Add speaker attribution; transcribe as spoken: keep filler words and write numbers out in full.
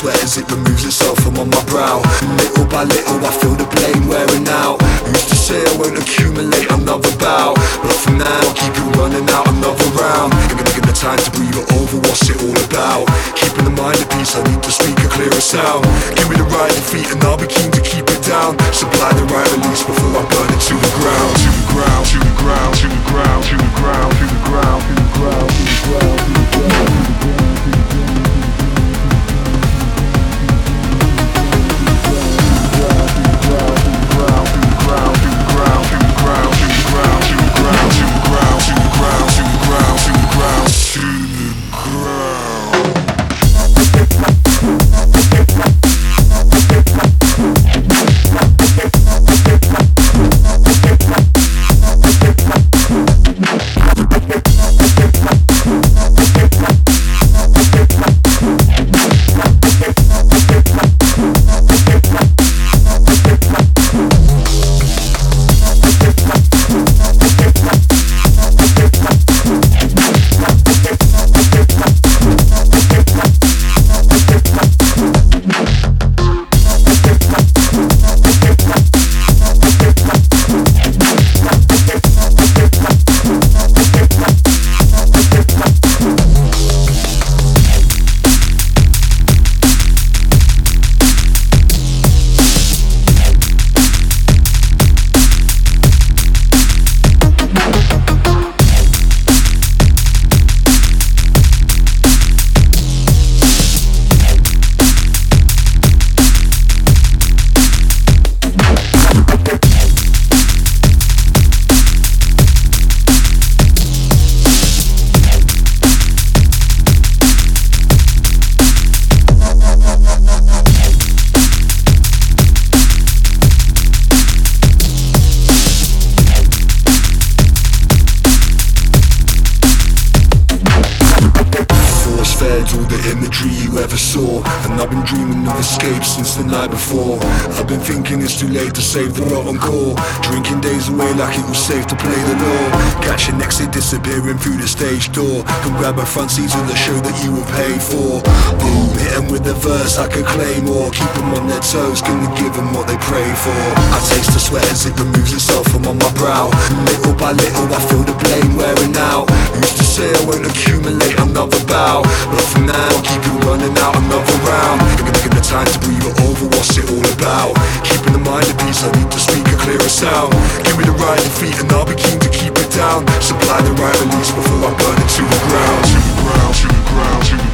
Speaker 1: sweat as it removes itself from on my brow. Little by little I feel the blame wearing out. Used to say I won't accumulate another bow, but for now I'll keep it running out another round. Gonna give the time to breathe it over, what's it all about? Keeping the mind at peace, I need to speak a clearer sound. Give me the right defeat and I'll be keen to keep it down. Supply the right release before I burn it to the ground. To the ground, to the ground, to the ground, to the ground, to the ground, to the ground, to the ground, to the ground, to the ground. All the imagery you ever saw, and I've been dreaming of escape since the night before. I've been thinking it's too late to save the rotten core. Drinking days away like it was safe to play the law. Catch your next, it disappearing through the stage door. Can grab a front seat on the show that you were paid for. Boom, hit 'em with the verse I could claim, or keep 'em on their toes, gonna give 'em what they pray for. I taste the sweat as it removes itself from on my brow. Little by little I feel the blame wearing out. Used to say I won't accumulate another bow, but for now I'll keep it running out another round. Gonna give the time to breathe it over, what's it all about? Keeping the mind at peace, I need to speak a clearer sound. Give me the right defeat and I'll be keen to keep it down. Supply the right release before I burn it to the ground. To the ground, to the ground, to the ground.